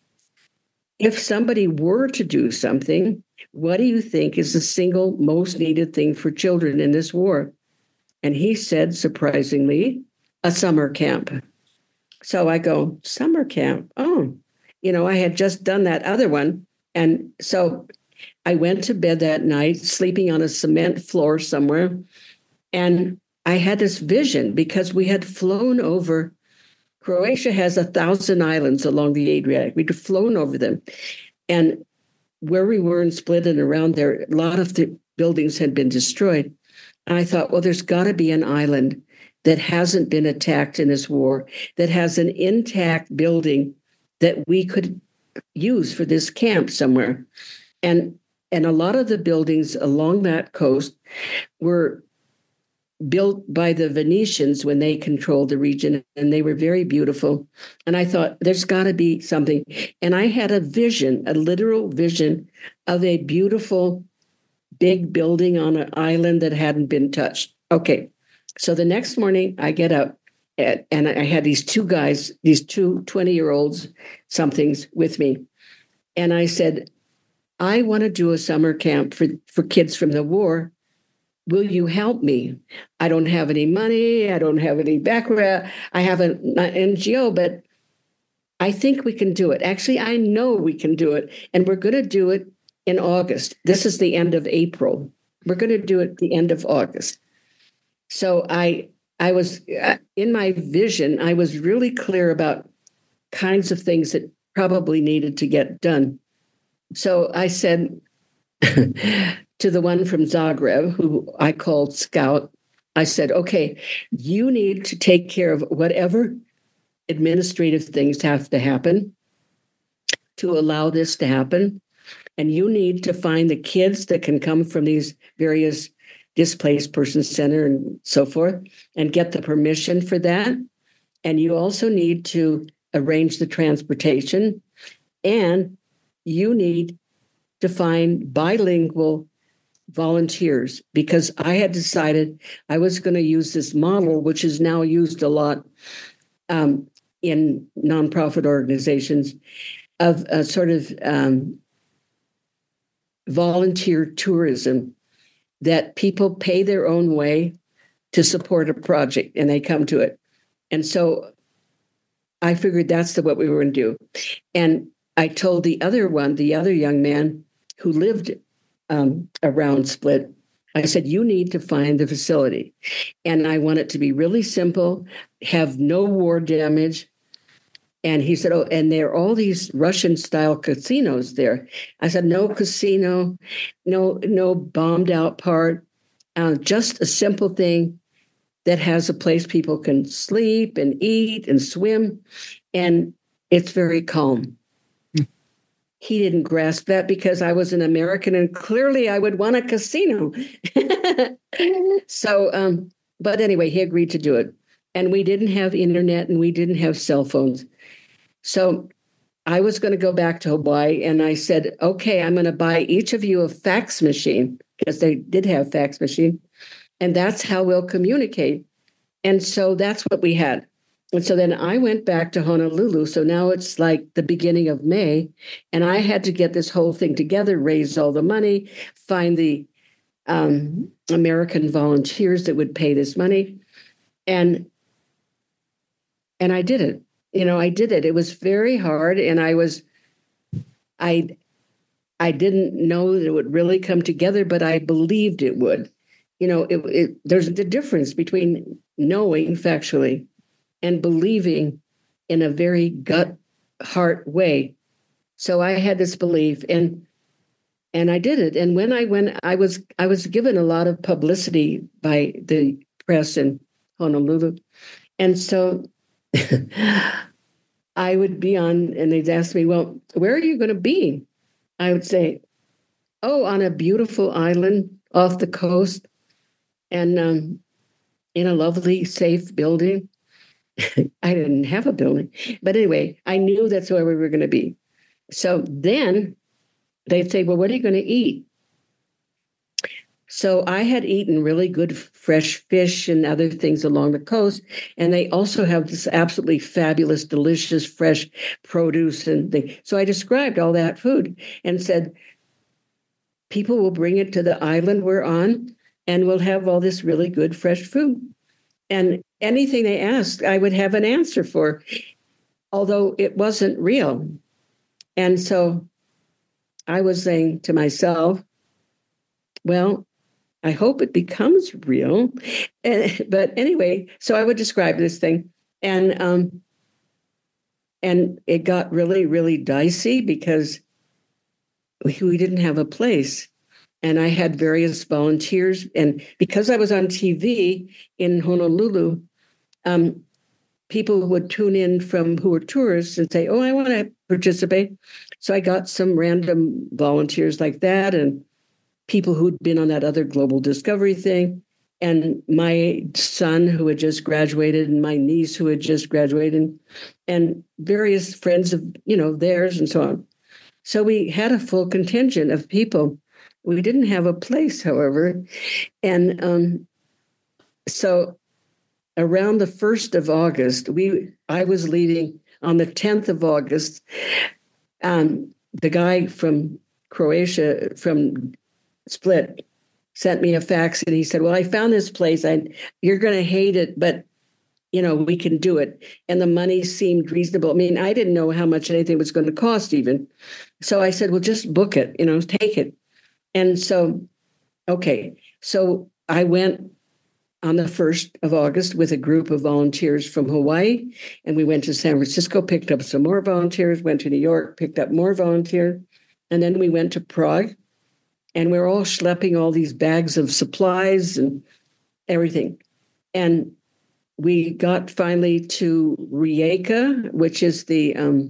if somebody were to do something, what do you think is the single most needed thing for children in this war? And he said, surprisingly, a summer camp. So I go, summer camp? Oh, you know, I had just done that other one. And so I went to bed that night, sleeping on a cement floor somewhere. And I had this vision because we had flown over. Croatia has a thousand islands along the Adriatic. We'd flown over them. And where we were in Split and around there, a lot of the buildings had been destroyed. And I thought, well, there's got to be an island that hasn't been attacked in this war, that has an intact building that we could use for this camp somewhere. And, and a lot of the buildings along that coast were built by the Venetians when they controlled the region, and they were very beautiful. And I thought, there's got to be something. And I had a vision, a literal vision of a beautiful big building on an island that hadn't been touched. Okay, so the next morning I get up, at, and I had these two guys, these two twenty-year-olds somethings with me. And I said, I want to do a summer camp for, for kids from the war. Will you help me? I don't have any money. I don't have any background. I have an N G O, but I think we can do it. Actually, I know we can do it. And we're going to do it in August. This is the end of April. We're going to do it at the end of August. So I, I was, in my vision, I was really clear about kinds of things that probably needed to get done. So I said to the one from Zagreb, who I called Scout, I said, okay, you need to take care of whatever administrative things have to happen to allow this to happen. And you need to find the kids that can come from these various displaced person center and so forth and get the permission for that. And you also need to arrange the transportation, and you need to find bilingual volunteers, because I had decided I was going to use this model, which is now used a lot um, in nonprofit organizations, of a sort of um, volunteer tourism, that people pay their own way to support a project and they come to it. And so I figured that's the, what we were going to do. And I told the other one, the other young man who lived um, around Split, I said, you need to find the facility. And I want it to be really simple, have no war damage. And he said, oh, and there are all these Russian-style casinos there. I said, no casino, no, no bombed out part, uh, just a simple thing that has a place people can sleep and eat and swim. And it's very calm. Mm. He didn't grasp that because I was an American and clearly I would want a casino. so, um, but anyway, he agreed to do it. And we didn't have internet and we didn't have cell phones. So I was going to go back to Hawaii, and I said, okay, I'm going to buy each of you a fax machine, because they did have fax machine, and that's how we'll communicate. And so that's what we had. And so then I went back to Honolulu. So now it's like the beginning of May, and I had to get this whole thing together, raise all the money, find the um, American volunteers that would pay this money. And, and I did it. You know, I did it. It was very hard. And I was, I, I didn't know that it would really come together, but I believed it would. You know, it, it, there's the difference between knowing factually and believing in a very gut heart way. So I had this belief, and and I did it. And when I went, I was I was given a lot of publicity by the press in Honolulu, and so I would be on, and they'd ask me, "Well, where are you going to be?" I would say, "Oh, on a beautiful island off the coast, and um, in a lovely, safe building." I didn't have a building. But anyway, I knew that's where we were going to be. So then they'd say, well, what are you going to eat? So I had eaten really good fresh fish and other things along the coast. And they also have this absolutely fabulous, delicious, fresh produce and things. So I described all that food and said, people will bring it to the island we're on, and we'll have all this really good fresh food. And anything they asked, I would have an answer for, although it wasn't real. And so I was saying to myself, well, I hope it becomes real. And, but anyway, so I would describe this thing. And um, and it got really, really dicey because we, we didn't have a place. And I had various volunteers. And because I was on T V in Honolulu, um, people would tune in from who were tourists and say, oh, I want to participate. So I got some random volunteers like that, and people who'd been on that other Global Discovery thing, and my son who had just graduated, and my niece who had just graduated, and various friends of, you know, theirs and so on. So we had a full contingent of people. We didn't have a place, however. And um, so around the first of August, we I was leading on the tenth of August. Um, the guy from Croatia, from Split, sent me a fax, and he said, well, I found this place. I, you're going to hate it, but, you know, we can do it. And the money seemed reasonable. I mean, I didn't know how much anything was going to cost even. So I said, well, just book it, you know, take it. And so, okay, so I went on the first of August with a group of volunteers from Hawaii, and we went to San Francisco, picked up some more volunteers, went to New York, picked up more volunteers, and then we went to Prague, and we were all schlepping all these bags of supplies and everything. And we got finally to Rijeka, which is the um,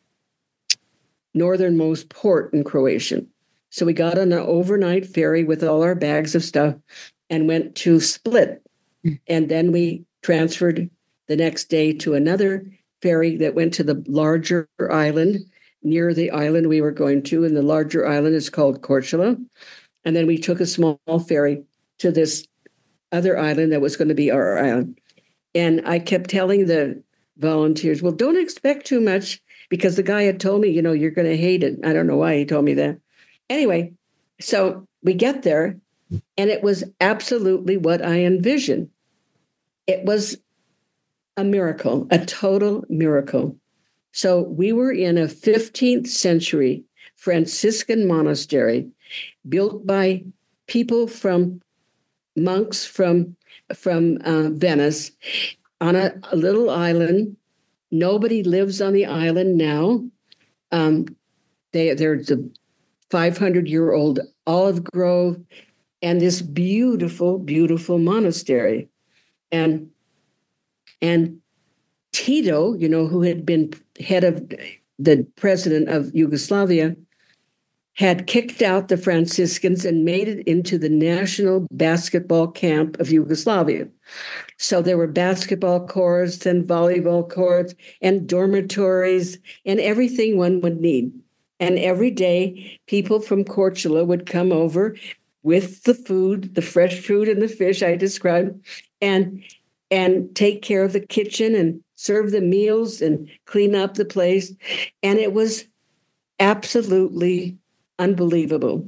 northernmost port in Croatia. So we got on an overnight ferry with all our bags of stuff and went to Split. And then we transferred the next day to another ferry that went to the larger island near the island we were going to. And the larger island is called Korčula. And then we took a small ferry to this other island that was going to be our island. And I kept telling the volunteers, well, don't expect too much, because the guy had told me, you know, you're going to hate it. I don't know why he told me that. Anyway, so we get there, and it was absolutely what I envisioned. It was a miracle, a total miracle. So we were in a fifteenth century Franciscan monastery built by people from monks from, from uh, Venice on a, a little island. Nobody lives on the island now. Um, they, there's a five hundred year old olive grove and this beautiful, beautiful monastery. And, and Tito, you know, who had been head of the president of Yugoslavia, had kicked out the Franciscans and made it into the national basketball camp of Yugoslavia. So there were basketball courts and volleyball courts and dormitories and everything one would need. And every day, people from Korčula would come over with the food, the fresh fruit and the fish I described, and and take care of the kitchen and serve the meals and clean up the place. And it was absolutely unbelievable.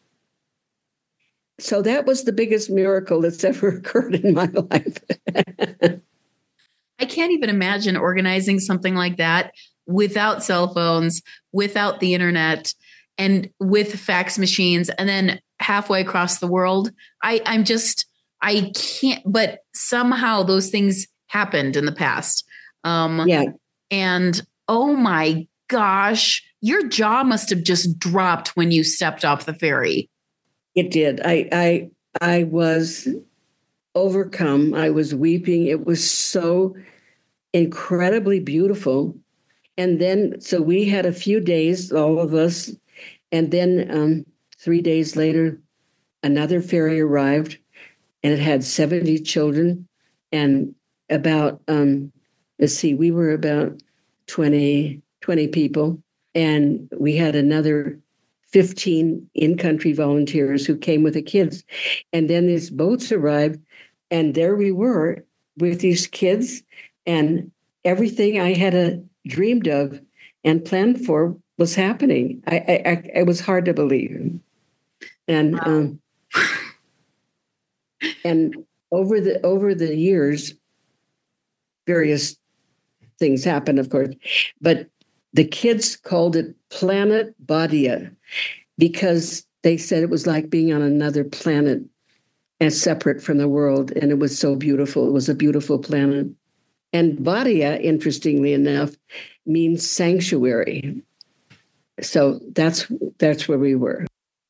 So that was the biggest miracle that's ever occurred in my life. I can't even imagine organizing something like that without cell phones, without the internet, and with fax machines, and then halfway across the world. I, I'm just, I can't, but somehow those things happened in the past. Um, yeah. And oh my gosh, your jaw must have just dropped when you stepped off the ferry. It did. I, I, I was overcome. I was weeping. It was so incredibly beautiful. And then, so we had a few days, all of us. And then um, three days later, another ferry arrived, and it had seventy children and about, um, let's see, we were about twenty, twenty people. And we had another fifteen in-country volunteers who came with the kids. And then these boats arrived, and there we were with these kids, and everything I had uh, dreamed of and planned for was happening. I, I, I it was hard to believe. And wow. um, and over the over the years, various things happened, of course, but the kids called it Planet Badia because they said it was like being on another planet and separate from the world. And it was so beautiful. It was a beautiful planet. And Badia, interestingly enough, means sanctuary. So that's that's where we were.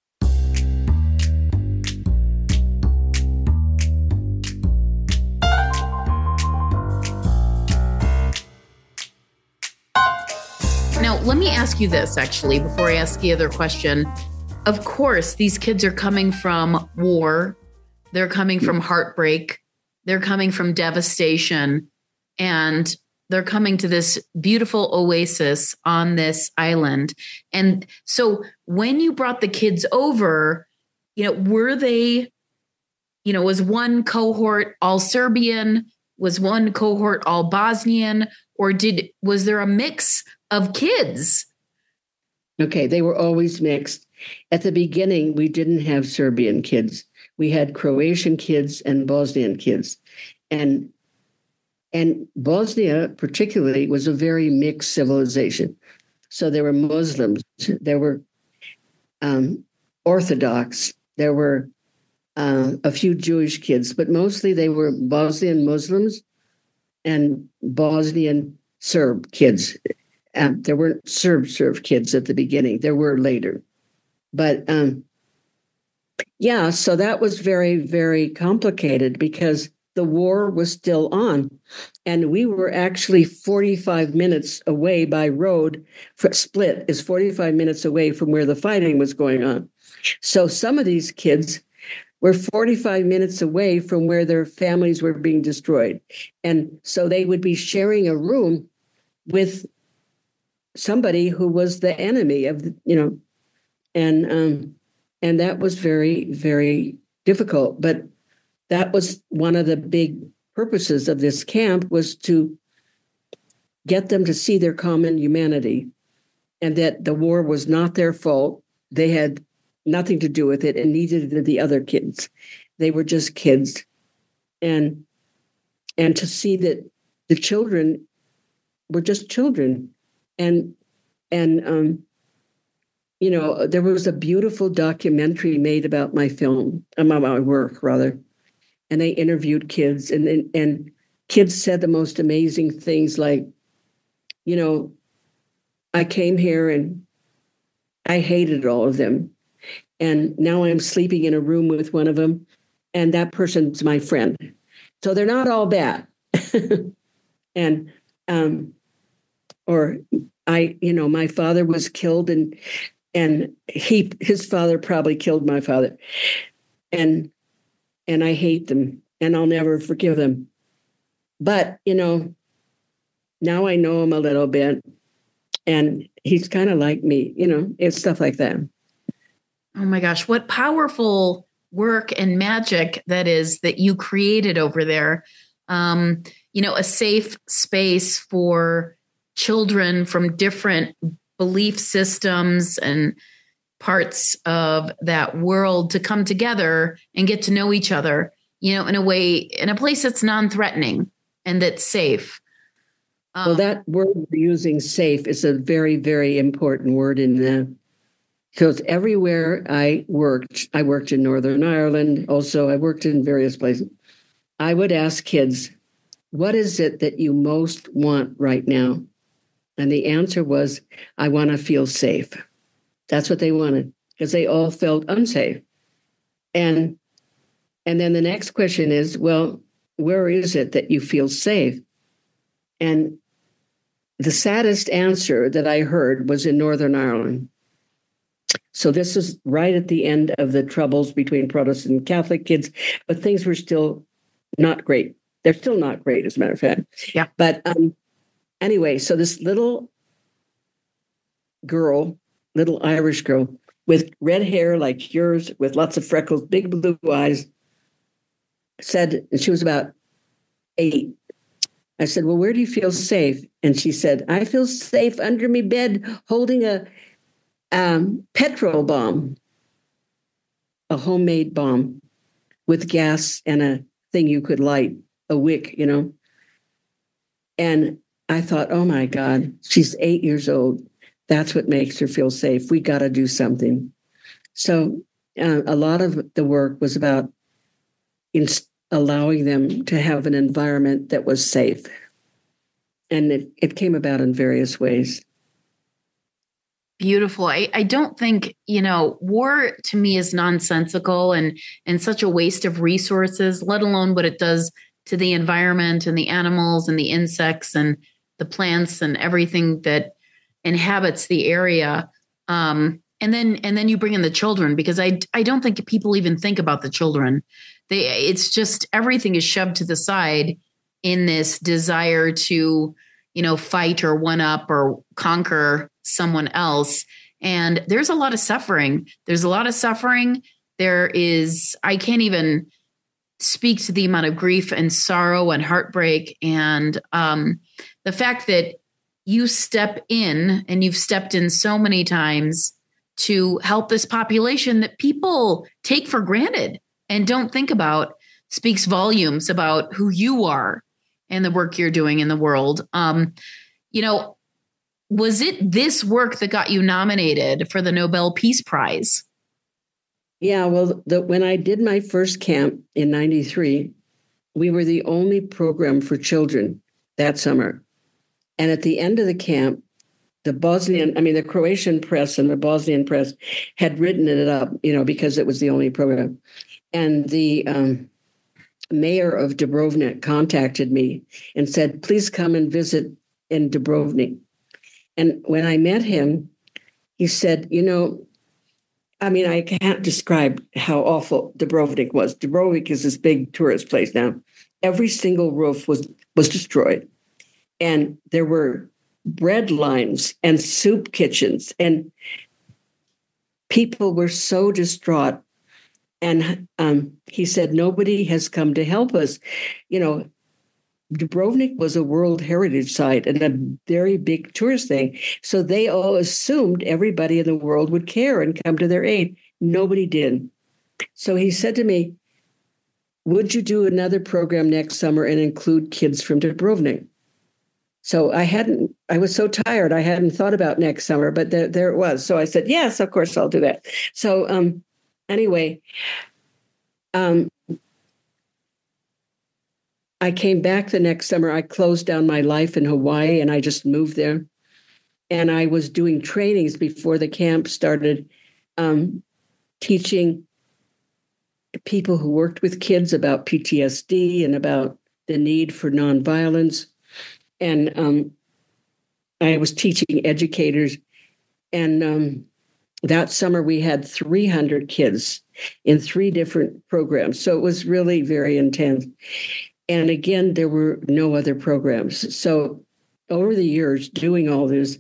Now, let me ask you this, actually, before I ask the other question. Of course, these kids are coming from war. They're coming from heartbreak. They're coming from devastation. And they're coming to this beautiful oasis on this island. And so when you brought the kids over, you know, were they, you know, was one cohort all Serbian? Was one cohort all Bosnian? Or did was there a mix of kids? Okay, they were always mixed. At the beginning, we didn't have Serbian kids. We had Croatian kids and Bosnian kids. And And Bosnia, particularly, was a very mixed civilization. So there were Muslims, there were um, Orthodox, there were uh, a few Jewish kids, but mostly they were Bosnian Muslims and Bosnian Serb kids. Um, there weren't Serb Serb kids at the beginning. There were later. But um, yeah, so that was very, very complicated because the war was still on. And we were actually forty-five minutes away by road. Split is forty-five minutes away from where the fighting was going on. So some of these kids were forty-five minutes away from where their families were being destroyed. And so they would be sharing a room with somebody who was the enemy of, the, you know, and um, and that was very, very difficult. But that was one of the big purposes of this camp, was to get them to see their common humanity and that the war was not their fault. They had nothing to do with it, and neither did the other kids. They were just kids. And and to see that the children were just children. And, and um, you know, there was a beautiful documentary made about my film, about my work, rather. And they interviewed kids, and, and and kids said the most amazing things like, you know, I came here and I hated all of them. And now I'm sleeping in a room with one of them, and that person's my friend. So they're not all bad. and, um, or I, you know, my father was killed, and, and he, his father probably killed my father. And, And I hate them, and I'll never forgive them. but, you know, now I know him a little bit, and he's kind of like me, you know, it's stuff like that. Oh my gosh, what powerful work and magic that is that you created over there. Um, you know, a safe space for children from different belief systems and parts of that world to come together and get to know each other, you know, in a way, in a place that's non-threatening and that's safe. Um, well, that word we're using, safe, is a very, very important word in the, because everywhere I worked, I worked in Northern Ireland. Also, I worked in various places. I would ask kids, what is it that you most want right now? And the answer was, I want to feel safe. That's what they wanted, because they all felt unsafe. And, and then the next question is, well, where is it that you feel safe? And the saddest answer that I heard was in Northern Ireland. So this is right at the end of the troubles between Protestant and Catholic kids, but things were still not great. They're still not great, as a matter of fact. Yeah. But um, anyway, so this little girl, little Irish girl with red hair like yours, with lots of freckles, big blue eyes, said, and she was about eight. I said, well, where do you feel safe? And she said, I feel safe under me bed holding a um, petrol bomb, a homemade bomb with gas and a thing you could light, a wick, you know. And I thought, oh my God, she's eight years old. That's what makes her feel safe. We got to do something. So uh, a lot of the work was about inst- allowing them to have an environment that was safe. And it, it came about in various ways. Beautiful. I, I don't think, you know, war to me is nonsensical and, and such a waste of resources, let alone what it does to the environment and the animals and the insects and the plants and everything that inhabits the area. Um, and then and then you bring in the children, because I, I don't think people even think about the children. They it's just everything is shoved to the side in this desire to, you know, fight or one up or conquer someone else. And there's a lot of suffering. There's a lot of suffering. There is, I can't even speak to the amount of grief and sorrow and heartbreak. And um, the fact that you step in, and you've stepped in so many times to help this population that people take for granted and don't think about, speaks volumes about who you are and the work you're doing in the world. Um, you know, was it this work that got you nominated for the Nobel Peace Prize? Yeah, well, the, when I did my first camp in ninety-three, we were the only program for children that summer. And at the end of the camp, the Bosnian, I mean, the Croatian press and the Bosnian press had written it up, you know, because it was the only program. And the um, mayor of Dubrovnik contacted me and said, please come and visit in Dubrovnik. And when I met him, he said, you know, I mean, I can't describe how awful Dubrovnik was. Dubrovnik is this big tourist place now. Every single roof was, was destroyed. And there were bread lines and soup kitchens. And people were so distraught. And um, he said, nobody has come to help us. You know, Dubrovnik was a World Heritage Site and a very big tourist thing. So they all assumed everybody in the world would care and come to their aid. Nobody did. So he said to me, would you do another program next summer and include kids from Dubrovnik? So I hadn't, I was so tired, I hadn't thought about next summer, but there, there it was. So I said, yes, of course I'll do that. So um, anyway, um, I came back the next summer. I closed down my life in Hawaii and I just moved there. And I was doing trainings before the camp started, um, teaching people who worked with kids about P T S D and about the need for nonviolence. And um, I was teaching educators. And um, that summer we had three hundred kids in three different programs. So it was really very intense. And again, there were no other programs. So over the years doing all this,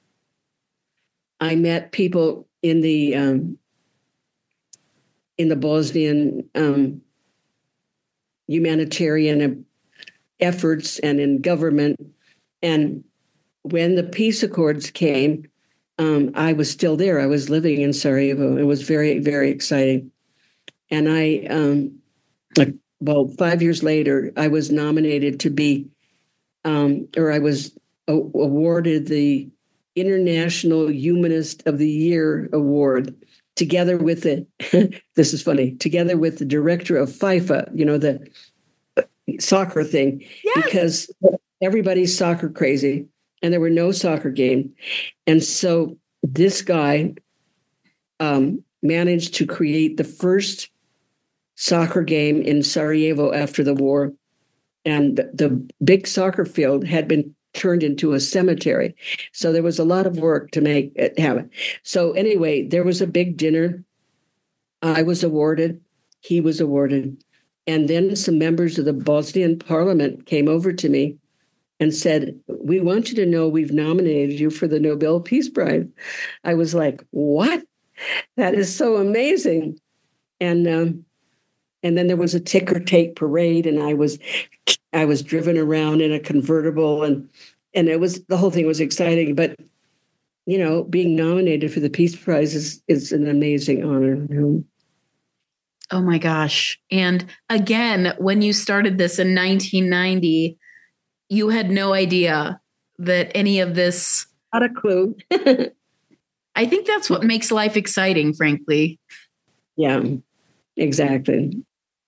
I met people in the um, in the Bosnian um, humanitarian efforts and in government. And when the peace accords came, um, I was still there. I was living in Sarajevo. It was very, very exciting. And I, um, like, well, five years later, I was nominated to be, um, or I was a- awarded the International Humanist of the Year Award, together with the, this is funny, together with the director of FIFA, you know, the soccer thing, Yes. because everybody's soccer crazy and there were no soccer games. And so this guy um, managed to create the first soccer game in Sarajevo after the war. And the big soccer field had been turned into a cemetery. So there was a lot of work to make it happen. So anyway, there was a big dinner. I was awarded. He was awarded. And then some members of the Bosnian parliament came over to me and said, "We want you to know we've nominated you for the Nobel Peace Prize." I was like, what? That is so amazing. And um, and then there was a ticker tape parade, and I was I was driven around in a convertible, and and it was the whole thing was exciting. But you know, being nominated for the Peace Prize is is an amazing honor. Oh my gosh. And again, when you started this in nineteen ninety, you had no idea that any of this. Not a clue. I think that's what makes life exciting, frankly. Yeah, exactly.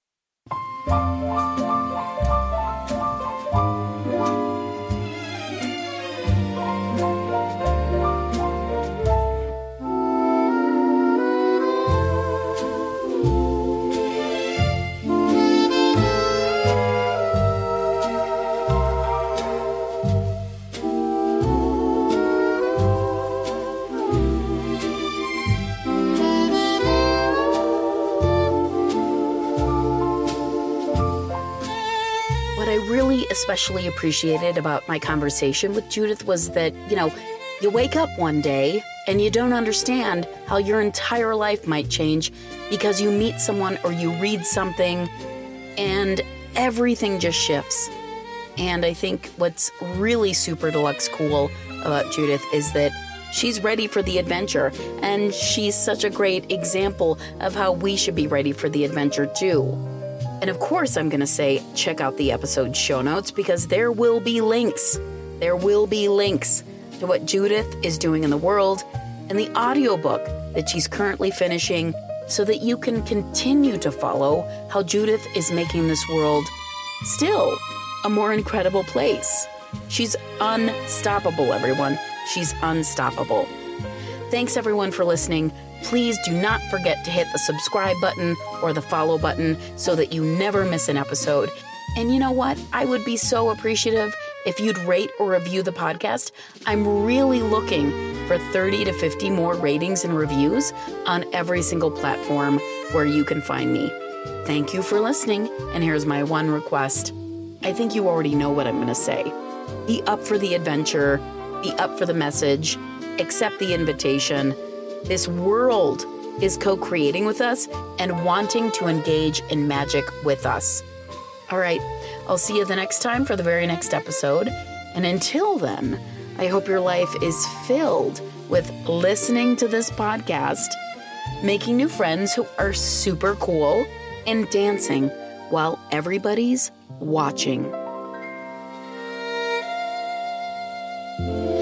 Really especially appreciated about my conversation with Judith was that, you know, you wake up one day and you don't understand how your entire life might change because you meet someone or you read something and everything just shifts. And I think what's really super deluxe cool about Judith is that she's ready for the adventure, and she's such a great example of how we should be ready for the adventure too. And of course, I'm going to say, check out the episode show notes because there will be links. There will be links to what Judith is doing in the world and the audiobook that she's currently finishing so that you can continue to follow how Judith is making this world still a more incredible place. She's unstoppable, everyone. She's unstoppable. Thanks, everyone, for listening. Please do not forget to hit the subscribe button or the follow button so that you never miss an episode. And you know what? I would be so appreciative if you'd rate or review the podcast. I'm really looking for thirty to fifty more ratings and reviews on every single platform where you can find me. Thank you for listening, and here's my one request. I think you already know what I'm going to say. Be up for the adventure, be up for the message, accept the invitation. This world is co-creating with us and wanting to engage in magic with us. All right, I'll see you the next time for the very next episode. And until then, I hope your life is filled with listening to this podcast, making new friends who are super cool, and dancing while everybody's watching.